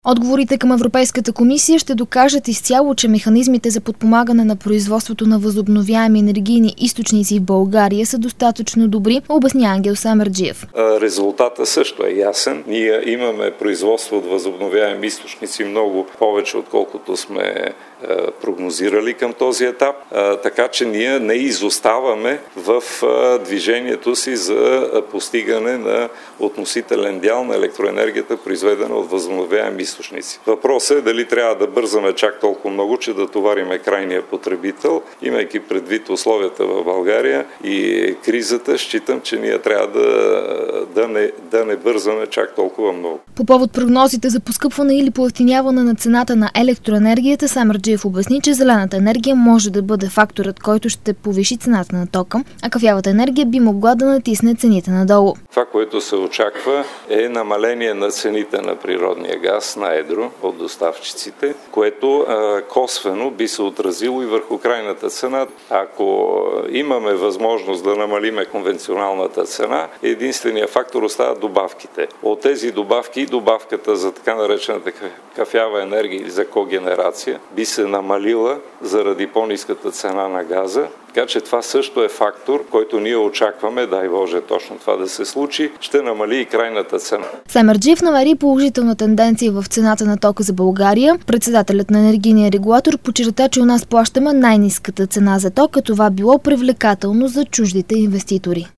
Отговорите към Европейската комисия ще докажат изцяло, че механизмите за подпомагане на производството на възобновяеми енергийни източници в България са достатъчно добри, обясня Ангел Семерджиев. Резултатът също е ясен. Ние имаме производство от възобновяеми източници много повече, отколкото сме прогнозирали към този етап, така че ние не изоставаме в движението си за постигане на относителен дял на електроенергията, произведена от възобновяеми източници. Въпросът е дали трябва да бързаме чак толкова много, че да товариме крайния потребител. Имайки предвид условията в България и кризата, считам, че ние трябва да не бързаме чак толкова много. По повод прогнозите за поскъпване или поевтиняване на цената на електроенергията, Семерджиев обясни, че зелената енергия може да бъде факторът, който ще повиши цената на тока, а кафявата енергия би могла да натисне цените надолу. Това, което се очаква, е намаление на цените на природния газ на едро от доставчиците, което косвено би се отразило и върху крайната цена. Ако имаме възможност да намалиме конвенционалната цена, единственият фактор остава добавките. От тези добавки, добавката за така наречената кафява енергия или за когенерация би се намалила заради по-ниската цена на газа. Така че това също е фактор, който ние очакваме, дай Боже точно това да се случи, ще намали и крайната цена. Семерджиев намери положителна тенденция в цената на тока за България. Председателят на енергийния регулатор подчерта, че у нас плащаме най-ниската цена за тока, това било привлекателно за чуждите инвеститори.